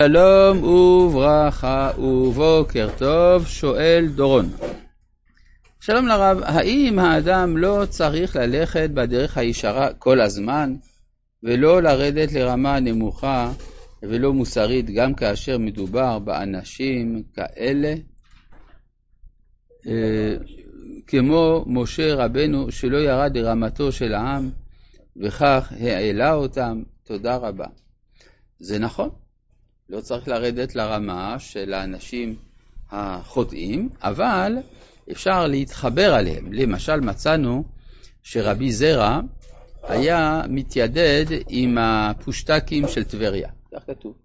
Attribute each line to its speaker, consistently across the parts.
Speaker 1: שלום וברכה ובוקר טוב, שואל דורון. שלום לרב, האם האדם לא צריך ללכת בדרך הישרה כל הזמן ולא לרדת לרמה נמוכה ולא מוסרית גם כאשר מדובר באנשים כאלה? כמו משה רבנו שלא ירד לרמתו של העם וכך העלה אותם. תודה רבה. זה נכון, לא צריך לרדת לרמה של האנשים החוטאים, אבל אפשר להתחבר עליהם. למשל מצאנו שרבי זרע היה מתיידד עם הפושטקים של טבריה, כך כתוב,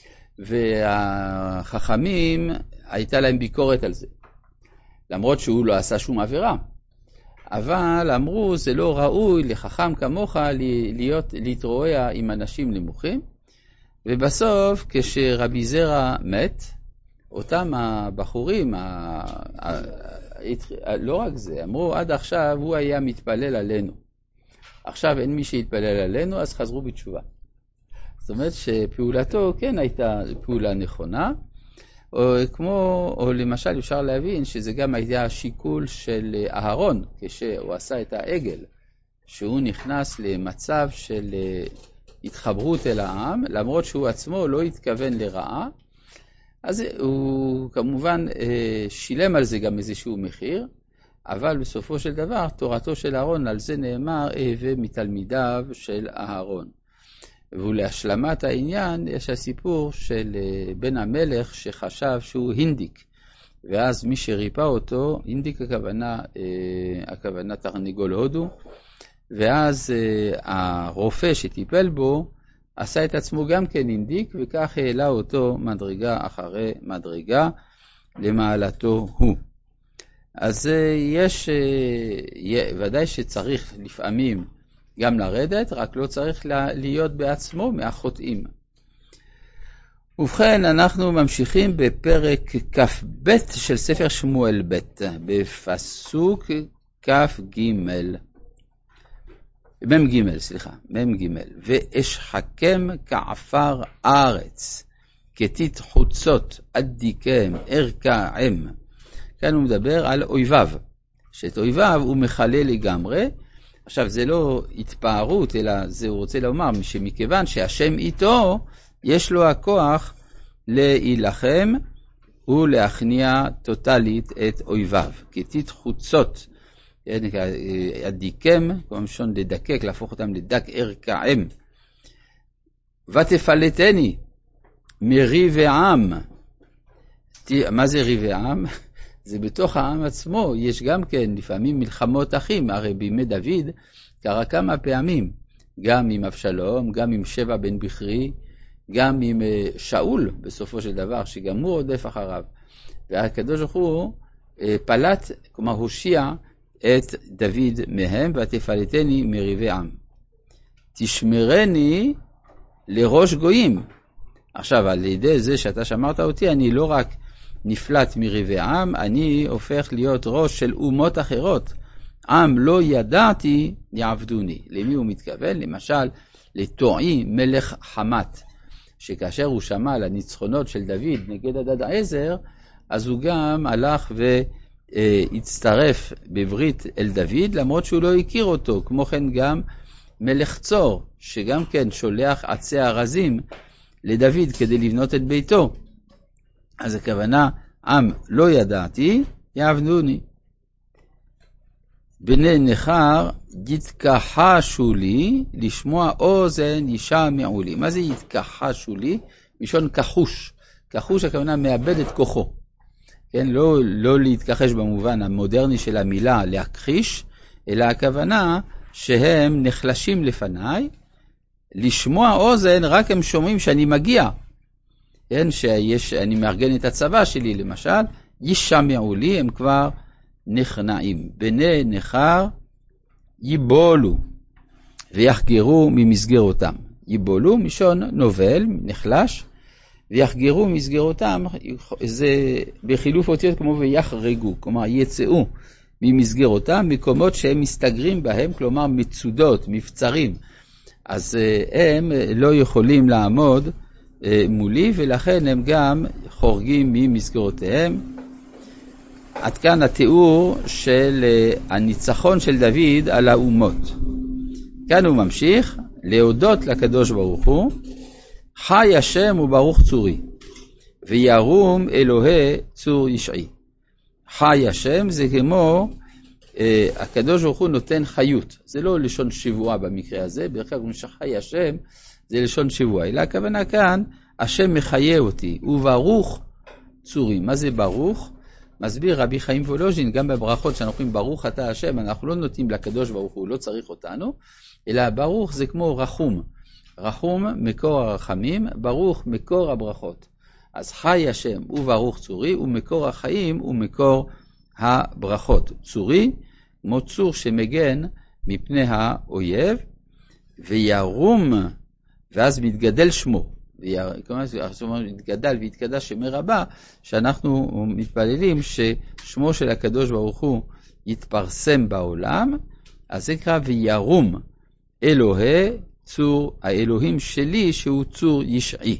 Speaker 1: והחכמים הייתה להם ביקורת על זה, למרות שהוא לא עשה שום עבירה, אבל אמרו זה לא ראוי לחכם כמוך להתרועע עם אנשים נמוכים. ובסוף כשרבי זרע מת, אותם הבחורים, לא רק זה, אמרו עד עכשיו הוא היה מתפלל עלינו, עכשיו אין מי שיתפלל עלינו, אז חזרו בתשובה. זאת אומרת שפעולתו כן הייתה פעולה נכונה, או למשל אפשר להבין שזה גם היה השיקול של אהרון, כשהוא עשה את העגל, שהוא נכנס למצב של התחברות אל העם, למרות שהוא עצמו לא התכוון לרעה, אז הוא כמובן שילם על זה גם איזשהו מחיר, אבל בסופו של דבר תורתו של אהרון, על זה נאמר הווה מתלמידיו של אהרון. ולהשלמת העניין יש הסיפור של בן המלך שחשב שהוא הינדיק, ואז מי שריפא אותו, הינדיק הכוונה תרנגול הודו, ואז הרופא שטיפל בו עשה את עצמו גם כן הינדיק, וכך העלה אותו מדרגה אחרי מדרגה למעלתו הוא. אז יש ודאי שצריך לפעמים גם לרדת, רק לא צריך להיות בעצמו מהחוטאים. ובכן, אנחנו ממשיכים בפרק כ"ב של ספר שמואל ב', בפסוק כ"ג. מ"ג. ואשחקם כעפר ארץ, כתית חוצות אדיקם ארכעם. כאן הוא מדבר על אויביו, שאת אויביו הוא מחלל לגמרי. עכשיו זה לא התפארות, אלא זה הוא רוצה לומר שמכיוון שהשם איתו, יש לו הכוח להילחם ולהכניע טוטלית את אויביו. כתית חוצות אדיקם, כמו משון לדקק, להפוך אותם לדק ארכעם. ותפלטני מריב העם. מה זה ריב העם? זה בתוך העם עצמו, יש גם כן לפעמים מלחמות אחים, הרי בימי דוד קרה כמה פעמים, גם עם אבשלום, גם עם שבע בן בכרי, גם עם שאול בסופו של דבר, שגם הוא רודף אחריו, והקדוש ברוך הוא פלט, כלומר הושיע את דוד מהם. ותפלטני מריבי עם, תשמרני לראש גויים. עכשיו על ידי זה שאתה שמרת אותי, אני לא רק נפלט מריבי עם, אני הופך להיות ראש של אומות אחרות. עם לא ידעתי יעבדוני. למי הוא מתכוון? למשל לתועי מלך חמת, שכאשר הוא שמע על הניצחונות של דוד נגד הדדעזר, אז הוא גם הלך והצטרף בברית אל דוד, למרות שהוא לא הכיר אותו. כמו כן גם מלך צור, שגם כן שולח עצי ארזים לדוד כדי לבנות את ביתו. אז הכוונה, עם לא ידעתי יעבדוני. בני נכר יתכחשו לי, לשמוע אוזן ישמעו לי. מה זה יתכחשו לי? משון כחוש. כחוש הכוונה מאבד את כוחו. כן, לא להתכחש במובן המודרני של המילה להכחיש, אלא הכוונה שהם נחלשים לפניי. לשמוע אוזן, רק הם שומעים שאני מגיע. כן, שאני מארגן את הצבא שלי למשל, ישמעו לי, הם כבר נכנעים. בני נכר ייבולו ויחגרו ממסגרותם. ייבולו משון נובל, נחלש, ויחגרו ממסגרותם, זה בחילוף אותיות כמו ויחרגו, כלומר יצאו ממסגרותם, מקומות שהם מסתגרים בהם, כלומר מצודות, מבצרים. אז הם לא יכולים לעמוד מולי, ולכן הם גם חורגים ממסגרותיהם. עד כאן התיאור של הניצחון של דוד על האומות. כאן הוא ממשיך להודות לקדוש ברוך הוא, חי השם וברוך צורי, וירום אלוהי צור ישעי. חי השם זה כמו הקדוש ברוך הוא נותן חיות, זה לא לשון שבועה במקרה הזה, בדרך כלל כשחי השם זה לשון שבועה, אלא הכוונה כאן, השם מחיה אותי, וברוך צורי. מה זה ברוך? מסביר רבי חיים וולוז'ין, גם בברכות שאנחנו אומרים ברוך אתה השם, אנחנו לא נותנים לקדוש ברוך הוא, לא צריך אותנו, אלא ברוך זה כמו רחום, רחום מקור הרחמים, ברוך מקור הברכות. אז חי השם וברוך צורי, ומקור החיים ומקור הברכות. צורי, כמו צור שמגן מפני האויב, וירום, ואז מתגדל שמו. כלומר, מתגדל והתקדש שם רבה, שאנחנו מתפללים ששמו של הקדוש ברוך הוא יתפרסם בעולם, אז זה קרא וירום אלוהי צור, האלוהים שלי שהוא צור ישעי.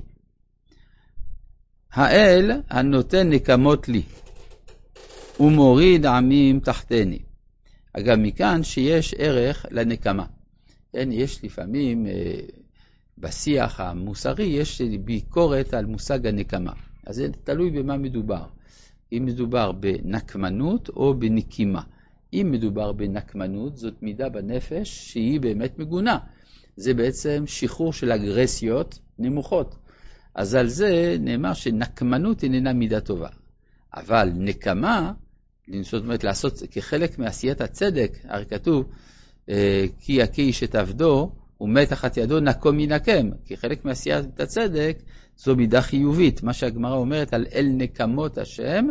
Speaker 1: האל הנותן נקמות לי, ומוריד עמים תחתני. אגב, מכאן שיש ערך לנקמה. יש לפעמים בשיח המוסרי, יש ביקורת על מושג הנקמה. אז זה תלוי במה מדובר. אם מדובר בנקמנות או בנקימה. אם מדובר בנקמנות, זאת מידה בנפש שהיא באמת מגונה. זה בעצם שחרור של אגרסיות נמוכות. אז על זה נאמר שנקמנות איננה מידה טובה. אבל נקמה, זאת אומרת לעשות כחלק מעשיית הצדק, הרי כתוב, כי יכה איש את עבדו, ומת תחת ידו נקום ינקם, כחלק מעשיית הצדק, זו מידה חיובית. מה שהגמרא אומרת על אל נקמות השם,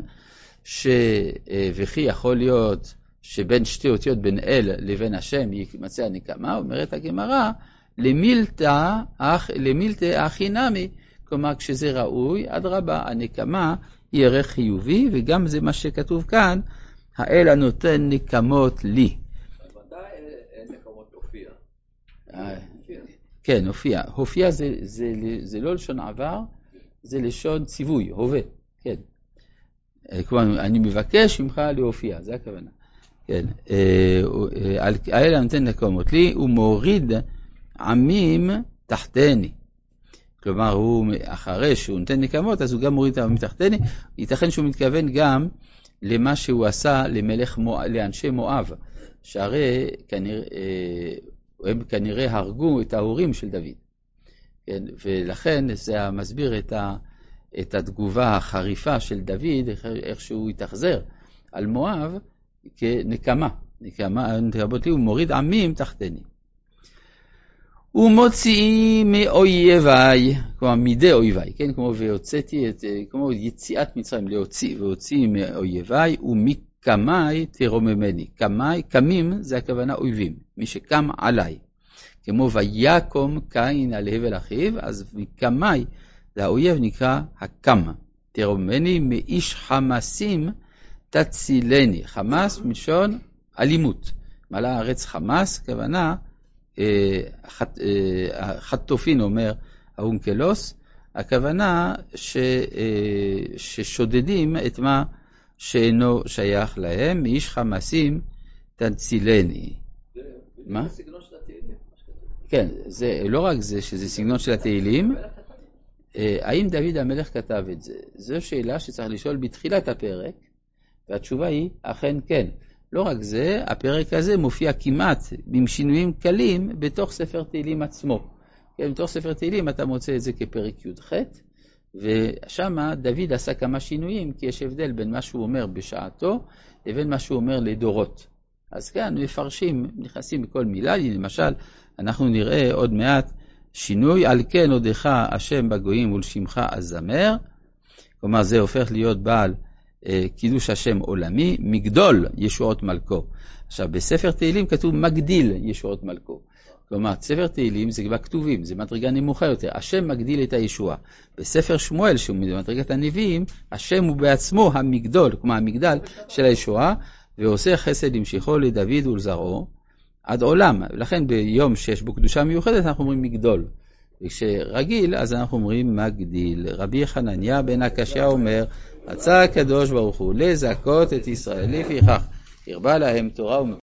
Speaker 1: וכי יכול להיות שבין שתי אותיות בין אל לבין השם יימצא הנקמה, אומרת הגמרא, למילתא אחי נמי, כלומר כשזה ראוי, אדרבה, הנקמה היא ערך חיובי, וגם זה מה שכתוב כאן, האל הנותן נקמות לי.
Speaker 2: מתי אין נקמות הופיע?
Speaker 1: כן, הופיע. הופיע זה לא לשון עבר, זה לשון ציווי, הווה. כן. כלומר, אני מבקש ממך להופיע, זה הכוונה. כן. האל הנותן נקמות לי, הוא מוריד עמים תחתני. כלומר, אחרי שהוא נותן נקמות, אז הוא גם מוריד עמים תחתני. ייתכן שהוא מתכוון גם למה שהוא עשה לאנשי מואב, שהרי הם כנראה הרגו את ההורים של דוד. כן? ולכן זה מסביר את התגובה החריפה של דוד, איך שהוא התאכזר על מואב כנקמה. נקמה, הוא מוריד עמים תחתני. ומוציאי מאויביי, כלומר מידי אויביי, כן? כמו יציאת מצרים, להוציא מאויביי, ומקמי תרוממני. קמים זה הכוונה אויבים, מי שקם עליי. כמו ויקום קין על הבל אחיו, אז מקמי, זה האויב נקרא הקם. תרוממני מאיש חמסים תצילני. חמס מלשון אלימות. מלא הארץ חמס, כוונה, חטופין אומר האונקלוס, הכוונה ששודדים את מה שאינו שייך להם, מאיש חמסים תצילני. מה?
Speaker 2: זה סגנון של התהילים.
Speaker 1: כן, זה לא רק זה שזה סגנון של התהילים. האם דוד המלך כתב את זה? זו שאלה שצריך לשאול בתחילת הפרק, והתשובה היא אכן כן. לא רק זה, הפרק הזה מופיע כמעט עם שינויים קלים בתוך ספר תהילים עצמו. כן, בתוך ספר תהילים אתה מוצא את זה כפרק י"ח, ושם דוד עשה כמה שינויים, כי יש הבדל בין מה שהוא אומר בשעתו לבין מה שהוא אומר לדורות. אז כאן מפרשים, נכנסים בכל מילה, למשל, אנחנו נראה עוד מעט שינוי, על כן הודך השם בגויים ולשמך הזמר, כלומר זה הופך להיות בעל קידוש השם עולמי, מגדול ישועות מלכו. עכשיו, בספר תהילים כתוב מגדיל ישועות מלכו. כלומר, ספר תהילים זה כבר כתובים, זה מדרגה נמוכה יותר. השם מגדיל את הישועה. בספר שמואל, שהוא מדרגת הנביאים, השם הוא בעצמו המגדול, כלומר המגדל של הישועה, ועושה חסד המשיכו לדוד ולזרעו עד עולם. לכן ביום שיש בו קדושה מיוחדת אנחנו אומרים מגדול. וכשרגיל אז אנחנו אומרים מגדיל. רבי חנניה בן הקשיא אומר, רצה הקדוש ברוך הוא לזכות את ישראל, לפיכך הרבה להם תורה